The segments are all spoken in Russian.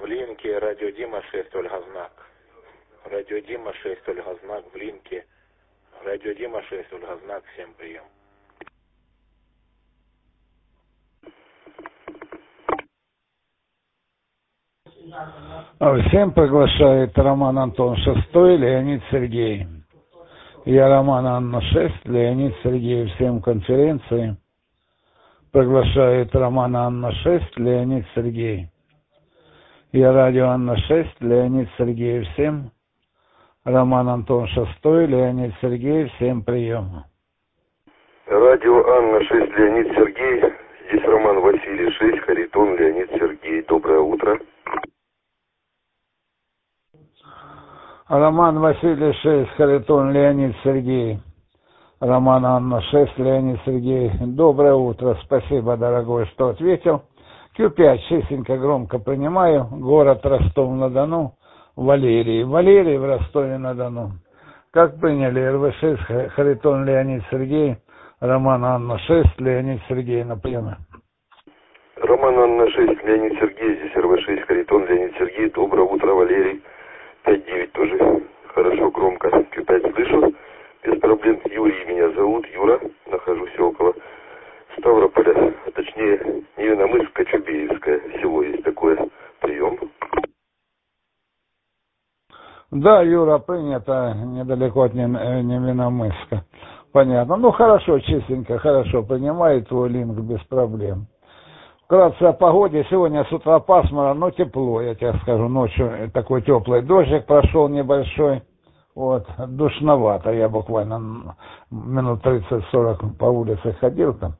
линке радио Дима 6 Ольга Знак. Радио Дима 6 Ольга Знак в линке. Радио Дима 6 Ольга Знак. Всем прием. Всем приглашает Роман Антон 6, Леонид Сергей. Я Роман Анна 6, Леонид Сергей. Всем конференции. Приглашает Роман Анна 6, Леонид Сергей. Я радио Анна 6, Леонид Сергей. Всем. Роман Антон 6, Леонид Сергей. Всем прием. Радио Анна 6, Леонид Сергей. Здесь Роман Василий 6, Харитон Леонид Сергей. Доброе утро. Роман Василий 6, Харитон Леонид Сергей. Роман Анна 6, Леонид Сергей. Доброе утро. Спасибо, дорогой, что ответил. Q5 чистенько, громко принимаю. Город Ростов-на-Дону. Валерий. Валерий в Ростове-на-Дону. Как приняли? РВ6, Харитон Леонид Сергей. Роман Анна 6, Леонид Сергей на приеме. Роман Анна 6, Леонид Сергей. Здесь РВ6, Харитон Леонид Сергей. Доброе утро, Валерий. 5-9 тоже хорошо, громко. Q5 слышу. Без проблем. Юрий меня зовут. Юра. Нахожусь около Ставрополя. Точнее, Невиномыск, Кочубеевское. Село есть такое. Прием. Да, Юра, принято. Недалеко от Невиномыска. Понятно. Ну, хорошо, чистенько, хорошо. Принимаю твой линк без проблем. Вкратце о погоде. Сегодня с утра пасмурно, но тепло, я тебе скажу. Ночью такой теплый дождик прошел небольшой. Вот, душновато. Я буквально минут 30-40 по улице ходил там.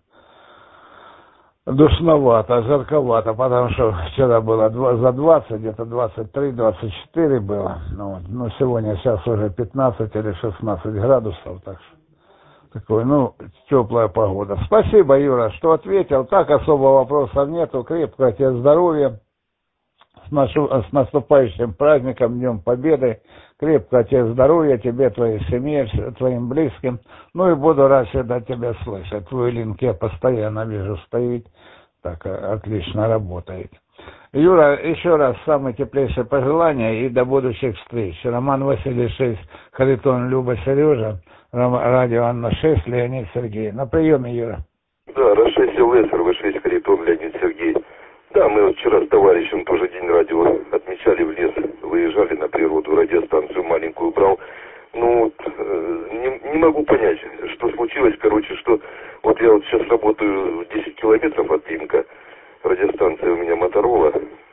Душновато, жарковато, потому что вчера было за 20, где-то 23-24 было. Вот. Ну, сегодня сейчас уже 15 или 16 градусов, так что такой, ну, теплая погода. Спасибо, Юра, что ответил. Так, особо вопросов нету. Крепкого тебе здоровья. С наступающим праздником, Днем Победы. Крепкого тебе здоровья, тебе, твоей семье, твоим близким. Ну и буду рад всегда тебя слышать. Твой линк я постоянно вижу стоит. Так, отлично работает. Юра, еще раз самые теплейшие пожелания и до будущих встреч. Роман Василий 6, Харитон Люба Сережа, радио Анна 6, Леонид Сергей. На приеме, Юра. Да, Р6 ЛС, РВ6, Харитон Леонид Сергей. Да, мы вот вчера с товарищем тоже день радио отмечали в лес, выезжали на природу, радиостанцию маленькую брал. Ну, вот, не могу понять, что случилось, короче, что вот я вот сейчас работаю 10 километров от Линка, радиостанция у меня Моторола,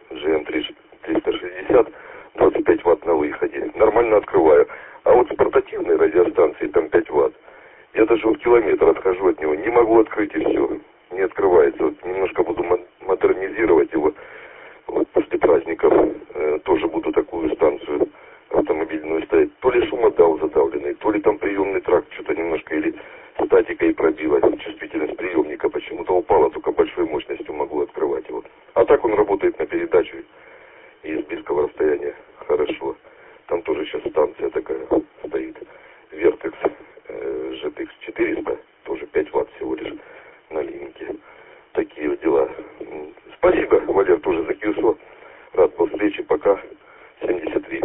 GM360, 25 ватт на выходе, нормально открываю. А вот с портативной радиостанцией там 5 ватт, я даже вот километр отхожу от него, не могу открыть и все, не открывается. Вот немножко буду модернизировать его, вот после праздников тоже буду такую станцию автомобильную ставить. То ли шумодал задавленный, то ли там приемный тракт что-то немножко или статикой пробило, чувствительность приемника почему-то упала, только большой мощностью могу открывать его. А так он работает на передачу и с близкого расстояния хорошо. Там тоже сейчас станция такая стоит, Vertex GTX 400, тоже 5 ватт всего лишь на линке. Такие вот дела. Спасибо, Валер, тоже за QSO. Рад был встрече. Пока. 73.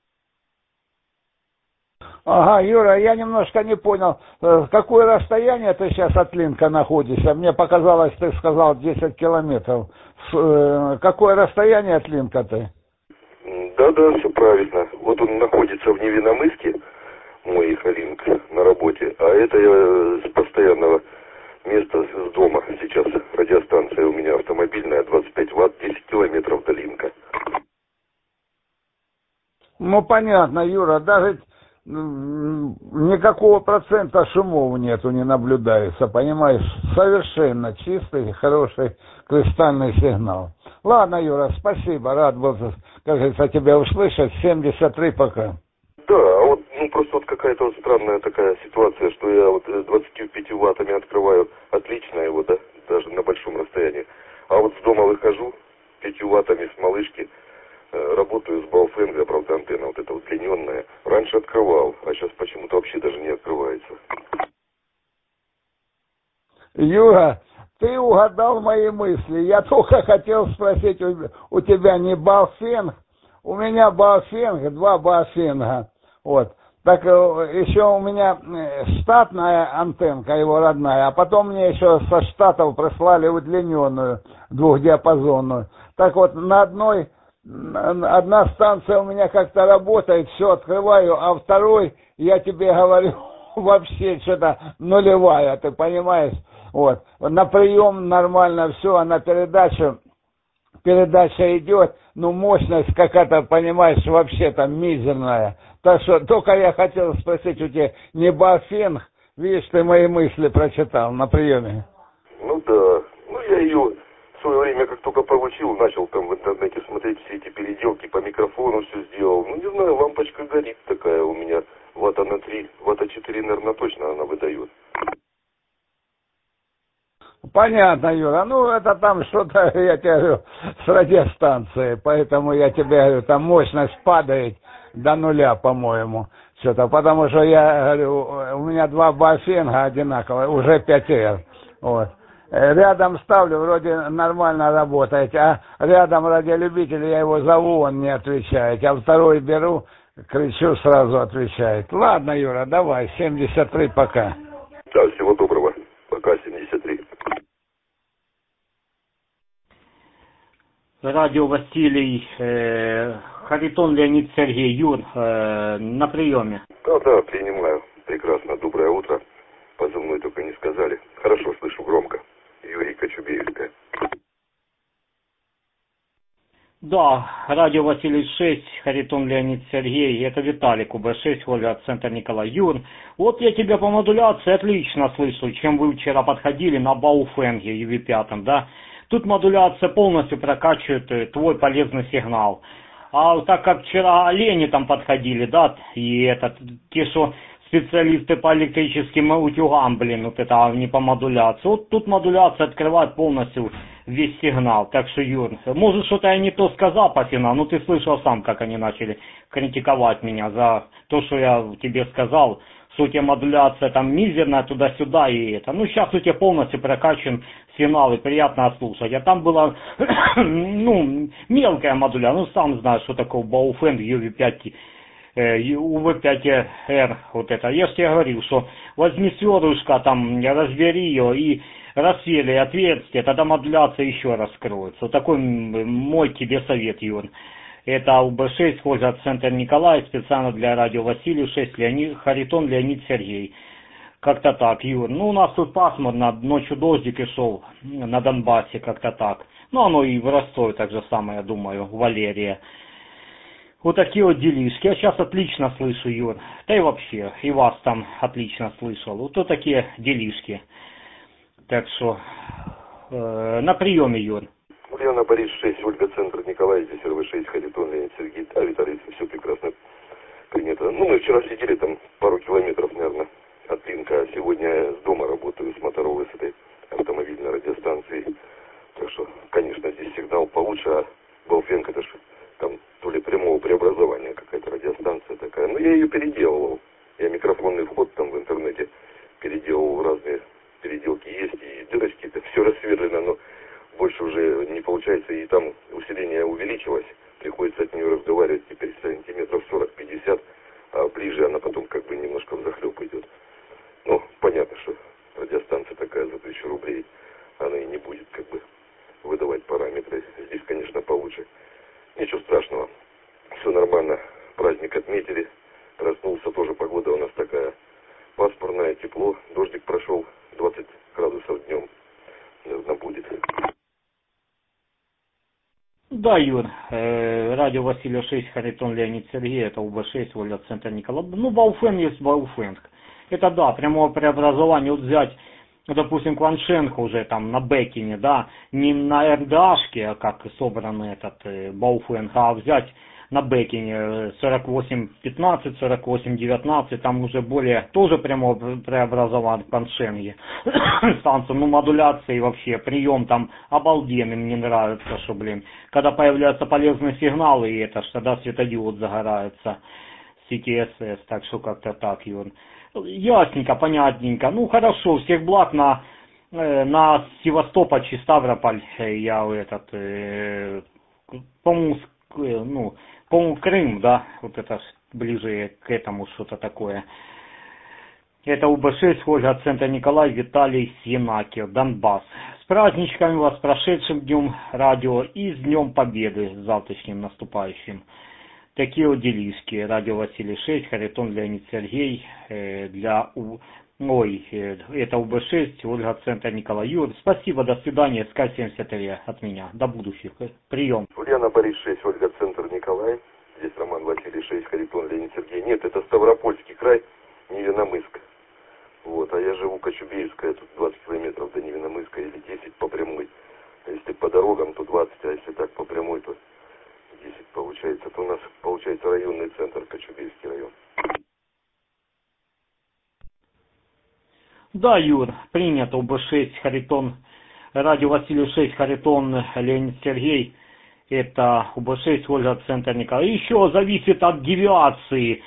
Ага, Юра, я немножко не понял, какое расстояние ты сейчас от Линка находишься? Мне показалось, ты сказал 10 километров. Какое расстояние от Линка ты? Да, все правильно. Вот он находится в Невиномыске, мой Линк, на работе. А это я с постоянного места, с дома сейчас. Радиостанция у меня автомобильная, 25 ватт, 10 километров до Линка. Ну, понятно, Юра, даже никакого процента шумов нету, не наблюдается, понимаешь? Совершенно чистый, хороший, кристальный сигнал. Ладно, Юра, спасибо, рад был, как говорится, тебя услышать. 73 пока. Да, а вот, ну, просто вот какая-то вот странная такая ситуация, что я вот 25 ваттами открываю, отлично его, да, даже на большом расстоянии. А вот с дома выхожу, 5 ваттами с малышки, работаю с Бауфенга, правда, антенна вот эта удлиненная. Раньше открывал, а сейчас почему-то вообще даже не открывается. Юра, ты угадал мои мысли. Я только хотел спросить у тебя не Baofeng, у меня Baofeng, 2 Baofeng, вот. Так еще у меня штатная антенка, его родная, а потом мне еще со Штатов прислали удлиненную, двухдиапазонную. Так вот, одна станция у меня как-то работает, все открываю, а второй, я тебе говорю, вообще что-то нулевая, ты понимаешь? Вот. На прием нормально все, а на передача идет, ну мощность какая-то, понимаешь, вообще там мизерная. Так что только я хотел спросить у тебя, не Baofeng, видишь, ты мои мысли прочитал на приеме. Ну да, ну я ее в свое время, как только получил, начал там в интернете смотреть все эти переделки, по микрофону все сделал. Ну не знаю, лампочка горит такая у меня, ватта на 3, ватта 4, наверное, точно она выдает. Понятно, Юра. Ну, это там что-то, я тебе говорю, с радиостанцией. Поэтому я тебе говорю, там мощность падает до нуля, по-моему. Что-то. Потому что я говорю, у меня 2 Baofeng одинаковые, уже 5R. Вот. Рядом ставлю, вроде нормально работает. А рядом радиолюбитель, я его зову, он не отвечает. А второй беру, кричу, сразу отвечает. Ладно, Юра, давай, 73 пока. Да, всего доброго. Пока, 73. Радио Василий, Харитон Леонид Сергей, Юр, на приеме. Да, принимаю. Прекрасно. Доброе утро. Позывной только не сказали. Хорошо, слышу громко. Юрий Кочубеевская. Да, радио Василий 6, Харитон Леонид Сергей, это Виталик, УБ6, Ольга, Центр Николай. Юр, вот я тебя по модуляции отлично слышу, чем вы вчера подходили на Baofeng UV5, да? Тут модуляция полностью прокачивает твой полезный сигнал. А так как вчера олени там подходили, да, и те, что специалисты по электрическим утюгам, вот это не по модуляции. Вот тут модуляция открывает полностью весь сигнал. Так что, Юр, может, что-то я не то сказал по финалу, но ты слышал сам, как они начали критиковать меня за то, что я тебе сказал, что у тебя модуляция там мизерная туда-сюда и это. Ну, сейчас у тебя полностью прокачан сигнал и приятно слушать. А там была, ну, мелкая модуляция, ну, сам знаешь, что такое Baofeng UV5, UV5R, вот это. Я же тебе говорил, что возьми сверушка, там, разбери ее и рассели отверстие, тогда модуляция еще раскроется. Вот такой мой тебе совет, Юр. Это УБ6, Ольга, Центр Николай, специально для радио Василий 6, Харитон Леонид Сергей. Как-то так, Юр. Ну, у нас тут пасмурно, ночью дождик и шел на Донбассе, как-то так. Ну, оно и в Ростове так же самое, я думаю, Валерия. Вот такие вот делишки. Я сейчас отлично слышу, Юр. Да и вообще, и вас там отлично слышал. Вот такие делишки. Так что, на приеме, Юр. Ульяна, Борис 6, Ольга, Центр Николай, здесь РВ6, Харитон Леонид Сергей. Да, Виталий, все прекрасно принято. Ну, мы вчера сидели там пару километров, наверное, от Линка. А сегодня я с дома работаю, с Моторолы, с этой автомобильной радиостанцией. Так что, конечно, здесь сигнал получше, а Baofeng это же там то ли прямого преобразования какая-то радиостанция такая. Но я ее переделывал. Я микрофонный вход там в интернете переделывал, разные переделки есть, и дырочки, это все рассверлено, но больше уже не получается, и там усиление увеличилось. Приходится от нее разговаривать теперь сантиметров 40-50, а ближе она потом как бы немножко взахлеб идет. Ну, понятно, что радиостанция такая за 1000 рублей, она и не будет как бы выдавать параметры. Здесь, конечно, получше. Ничего страшного. Все нормально. Праздник отметили. Проснулся, тоже погода у нас такая пасмурная, тепло. Дождик прошел, 20 градусов днем. Наверное, будет. Да, Юр, радио Василия 6, Харитон Леонид Сергей, это УБ6, Ольга, Центр Николай. Ну, Baofeng есть Baofeng. Это да, прямое преобразование. Вот взять, допустим, Кваншенко уже там на Бекине, да, не на РДАшке, как собран этот Baofeng, а взять на Бекине 48-15, 48-19, там уже более, тоже прямое преобразование в Кваншенге. Станция, ну, модуляция и вообще, прием там обалденный, мне нравится, что, блин, когда появляются полезные сигналы, и это ж тогда светодиод загорается, CTSS, так что как-то так, Юр. Ясненько, понятненько. Ну, хорошо, всех благ на на Севастополь, Ставрополь я по-моему, по-моему, Крым, да, вот это ближе к этому что-то такое. Это УБ-6, Ольга, Центр Николай, Виталий, Сенакер, Донбасс. С праздничками вас, с прошедшим Днем Радио и с Днем Победы, с завтрашним наступающим. Такие вот делишки. Радио Василий 6, Харитон Леонид Сергей, это УБ-6, Ольга, Центр Николай Юр. Спасибо, до свидания, СК-73 от меня. До будущих. Прием. Ульяна Борис 6, Ольга, Центр Николай. Здесь Роман Василий 6, Харитон Леонид Сергей. Нет, это Ставропольский край, Невиномыск. Вот, а я живу Кочубеевская, тут 20 километров до Невиномыска или 10 по прямой. Если по дорогам, то 20, а если так по прямой, то 10 получается. Это у нас получается районный центр, Кочубеевский район. Да, Юр, принято. УБ-6, Харитон, радио Василий 6, Харитон Леонид Сергей. Это УБ-6, Ольга, Центр Николай. Еще зависит от девиации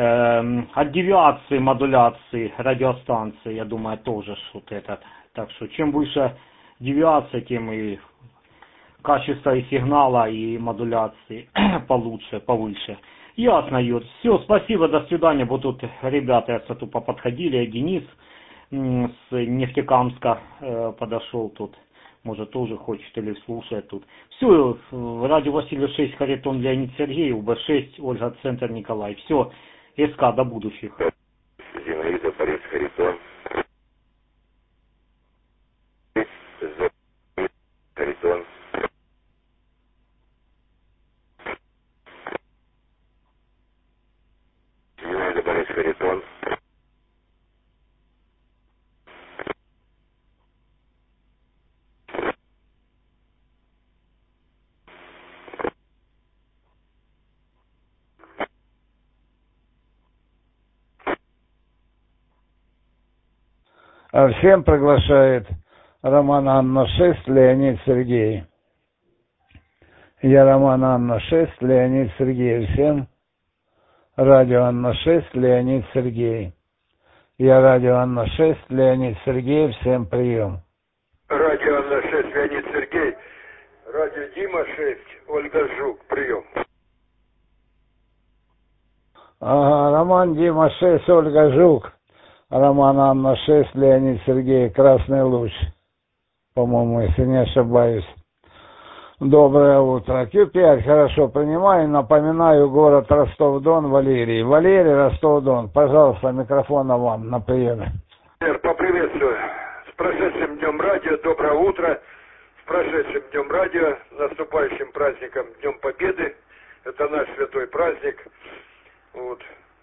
модуляции радиостанции, я думаю, тоже вот этот. Так что чем выше девиация, тем и качество и сигнала, и модуляции получше, повыше. Ясно, Юр. Все, спасибо, до свидания. Вот тут ребята с тупо подходили, Денис с Нефтекамска подошел тут. Может, тоже хочет или слушает тут. Все, радио Василий 6, Харитон Леонид Сергей, УБ-6, Ольга, Центр Николай. Все. СК, до будущих. Зинаида, Борис, Харитон. Харитон. Зинаида, Борис, Харитон. Всем приглашает Роман Анна 6, Леонид Сергей. Я Роман Анна 6, Леонид Сергей. Всем радио Анна 6, Леонид Сергей. Я радио Анна 6, Леонид Сергей. Всем прием. Радио Анна 6, Леонид Сергей. Радио Дима 6, Ольга Жук. Прием. Ага, Роман Дима 6, Ольга Жук. Роман Анна 6, Леонид Сергей, Красный Луч, по-моему, если не ошибаюсь. Доброе утро. Q5, хорошо, принимаю. Напоминаю, город Ростов-Дон, Валерий. Валерий, Ростов-Дон, пожалуйста, микрофон вам на приеме. Поприветствую. С прошедшим Днем Радио, доброе утро. С прошедшим Днем Радио, наступающим праздником Днем Победы. Это наш святой праздник. Вот.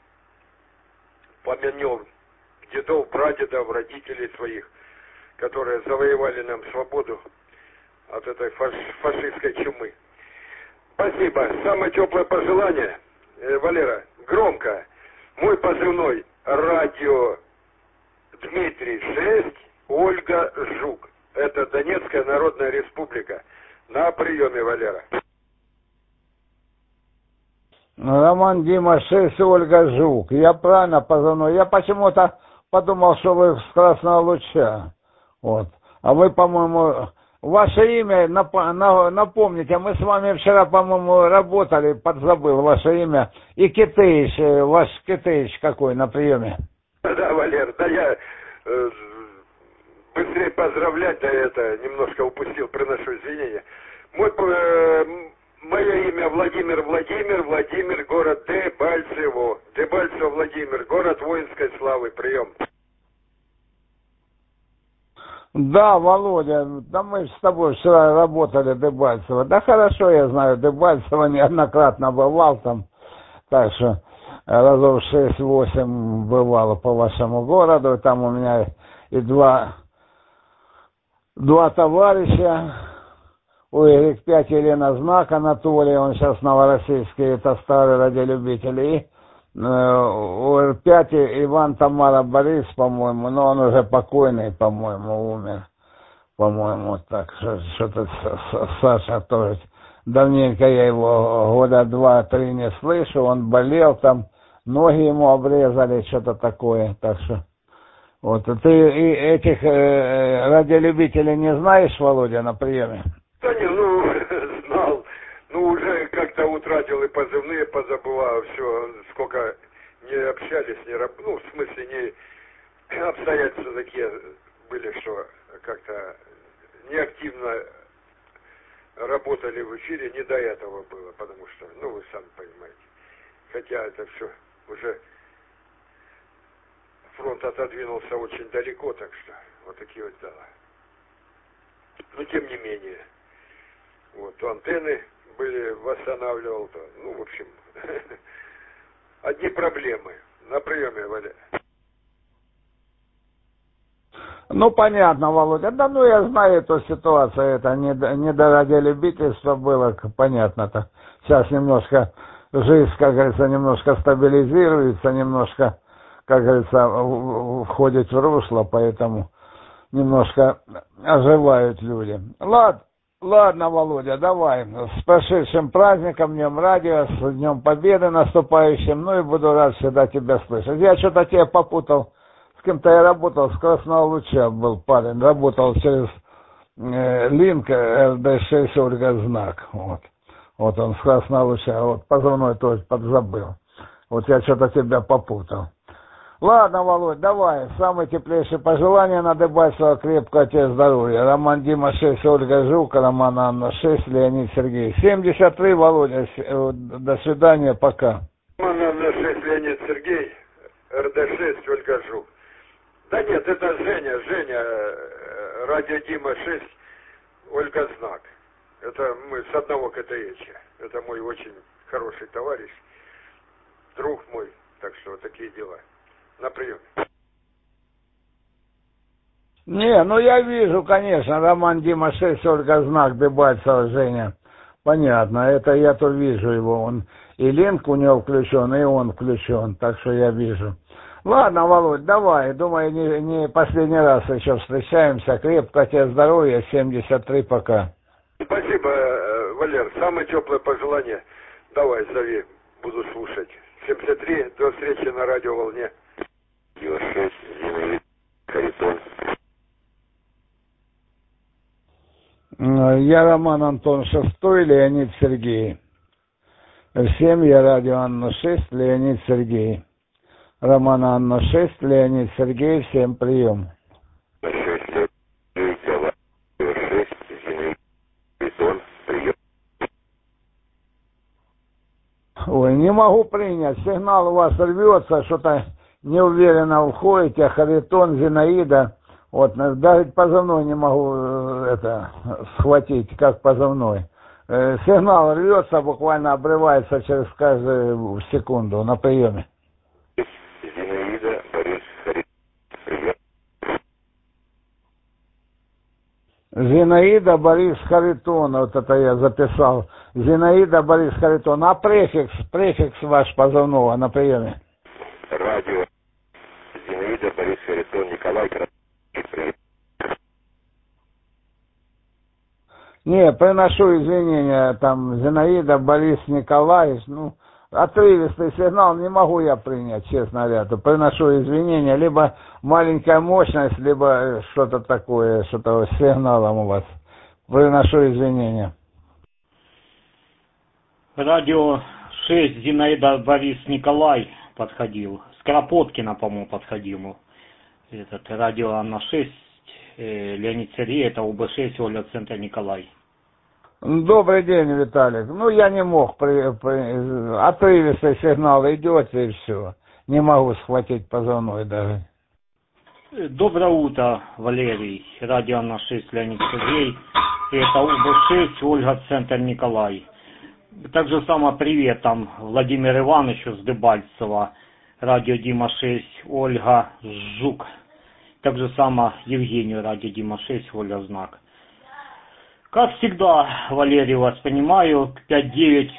Помянем дедов, прадедов, родителей своих, которые завоевали нам свободу от этой фашистской чумы. Спасибо. Самое теплое пожелание, Валера, громко. Мой позывной радио Дмитрий 6, Ольга Жук. Это Донецкая Народная Республика. На приеме, Валера. Роман Дима 6, Ольга Жук. Я правильно позывной. Я почему-то подумал, что вы с Красного Луча. Вот. А вы, по-моему, ваше имя, напомните, мы с вами вчера, по-моему, работали, подзабыл ваше имя. И Китыч, ваш Китыч какой на приеме? Да, Валер, да я быстрее поздравлять, да это немножко упустил, приношу извинения. Мое имя Владимир, город Дебальцево. Дебальцево, Владимир, город воинской славы. Прием. Да, Володя, да мы с тобой вчера работали Дебальцево. Да хорошо, я знаю, Дебальцево неоднократно бывал там. Так что разов 6-8 бывало по вашему городу. Там у меня и два товарища. У Y5 Елена Знак, Анатолий, он сейчас новороссийский, это старый радиолюбитель. И у R5 Иван Тамара Борис, по-моему, но он уже покойный, по-моему, умер. По-моему, так что-то Саша тоже. Давненько я его года 2-3 не слышу, он болел там, ноги ему обрезали, что-то такое. Так что Вот, ты и этих радиолюбителей не знаешь, Володя, на приеме? Да не, ну, знал. Ну, уже как-то утратил и позывные позабывал, все, сколько не общались, ну, в смысле, не обстоятельства такие были, что как-то неактивно работали в эфире, не до этого было, потому что, ну, вы сами понимаете. Хотя это все уже фронт отодвинулся очень далеко, так что вот такие вот дела. Но тем не менее, вот, то антенны были, восстанавливал, то, ну, в общем, одни проблемы на приеме, Валя. Ну, понятно, Володя. Да, ну, я знаю эту ситуацию, это не до радиолюбительства было, понятно-то. Сейчас немножко жизнь, как говорится, немножко стабилизируется, немножко, как говорится, входит в русло, поэтому немножко оживают люди. Ладно, Володя, давай. С прошедшим праздником, Днем Радио, с Днем Победы наступающим. Ну и буду рад всегда тебя слышать. Я что-то тебя попутал. С кем-то я работал, с Красного Луча был парень. Работал через Линк РД6 Ольга Знак. Вот он с Красного Луча. Вот позывной тоже подзабыл. Вот я что-то тебя попутал. Ладно, Володь, давай. Самые теплейшие пожелания на Дебальцево, крепкого тебе здоровья. Роман Дима 6, Ольга Жука, Роман Анна 6, Леонид Сергей. 73, Володя. До свидания, пока. Роман Анна 6, Леонид Сергей, РД6, Ольга Жук. Да нет, это Женя, радио Дима 6, Ольга Знак. Это мы с одного КТЧ. Это мой очень хороший товарищ, друг мой. Так что вот такие дела. На прием. Не, ну я вижу, конечно, Роман Дима 6, Ольга Знак, Дебальцево, Женя. Понятно, это я то вижу его. Он и линк у него включен, и он включен, так что я вижу. Ладно, Володь, давай, думаю, не последний раз еще встречаемся. Крепкого тебе здоровья, 73, пока. Спасибо, Валер. Самое теплое пожелание. Давай, зови, буду слушать. 73, до встречи на радиоволне. 6, Зинаида, Харитон. Я Роман Антон 6, Леонид Сергей. Всем я радио Анна 6, Леонид Сергей. Роман Анна 6, Леонид Сергей, всем прием. 6, Николай, 6, Зинаида, Харитон, прием. Ой, не могу принять, сигнал у вас рвется, что-то неуверенно входите, Харитон, Зинаида. Вот, даже позывной не могу схватить, как позывной. Сигнал рвется, буквально обрывается через каждую секунду на приеме. Зинаида, Борис, Харитон, прием. Зинаида, Борис, Харитон, вот это я записал. Зинаида, Борис, Харитон. А префикс ваш позывного на приеме? Радио. Зинаида, Борис, Харитон, Николай, прием. Не, приношу извинения, там, Зинаида, Борис, Николай, ну, отрывистый сигнал не могу я принять, честно говоря. Приношу извинения, либо маленькая мощность, либо что-то такое, что-то с сигналом у вас. Приношу извинения. Радио 6, Зинаида, Борис, Николай подходил. С Кропоткина, по-моему, подходил. Этот радио Анна 6, Леонид Сергей, это УБ6, Оля, Центр Николай. Добрый день, Виталик. Ну, я не мог, отрывистый сигнал идет, и все. Не могу схватить позывной даже. Доброе утро, Валерий. Радио Анна 6, Леонид Сергей. Это УБ6, Ольга, Центр Николай. Так же само привет там Владимир Ивановичу с Дебальцева. Радио Дима 6, Ольга Жук. Так же само Евгению, радио Дима 6, Ольга Знак. Как всегда, Валерий, вас понимаю, Q5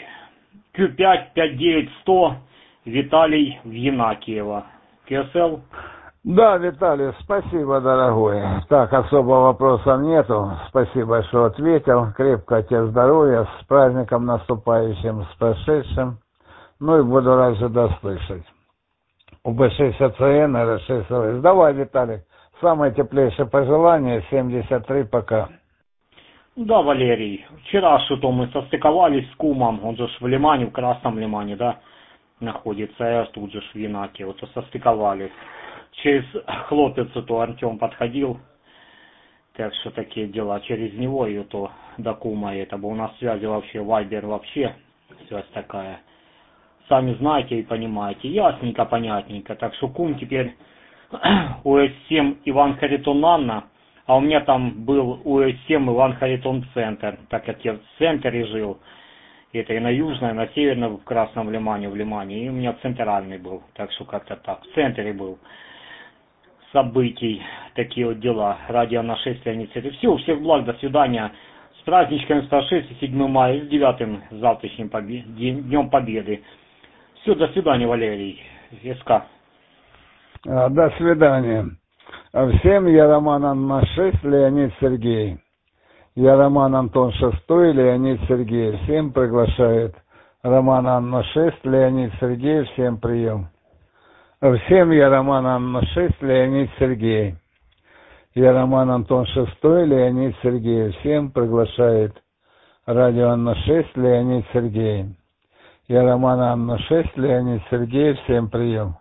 59100, Виталий в Янакиево. КСЛ? Да, Виталий, спасибо, дорогой. Так, особо вопросов нету. Спасибо, что ответил. Крепкого тебе здоровья, с праздником наступающим, с прошедшим. Ну и буду рад же дослышать. УБ-6 АЦН, РС-6 ЛС. Давай, Виталик, самое теплейшее пожелание, 73 пока. Да, Валерий, вчера что-то мы состыковались с кумом, он же в Лимане, в Красном Лимане, да, находится, я тут же в Винаке, вот состыковались. Через хлопец то Артем подходил, так что такие дела, через него и то до кума это, у нас связи вообще, вайбер вообще, связь такая. Сами знаете и понимаете, ясненько, понятненько, так что кум теперь УС-7 Иван Харитон Анна, а у меня там был УС-7 Иван Харитон Центр, так как я в центре жил, это и на Южной, и на Северном, в Красном Лимане, в Лимане, и у меня центральный был, так что как-то так, в центре был событий, такие вот дела, радио на 6 Леонид Сергеевич. Все, всех благ, до свидания, с праздничками 106 и 7 мая, с 9 завтрашним Днем Победы. Все, до свидания, Валерий, СК. До свидания. Всем я Роман Анна 6, Леонид Сергей. Я Роман Антон 6, Леонид Сергей. Всем приглашает. Роман Анна 6, Леонид Сергей. Всем прием. Всем я Роман Анна 6, Леонид Сергей. Я Роман Антон 6, Леонид Сергей. Всем приглашает. Радио Анна 6, Леонид Сергей. Я Роман Анна 6, Леонид Сергей. Всем прием.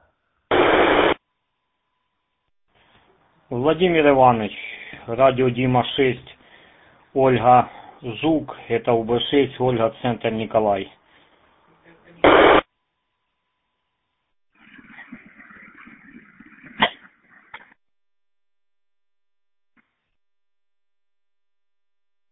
Владимир Иванович, радио Дима 6, Ольга Жук, это УБ6, Ольга, Центр Николай.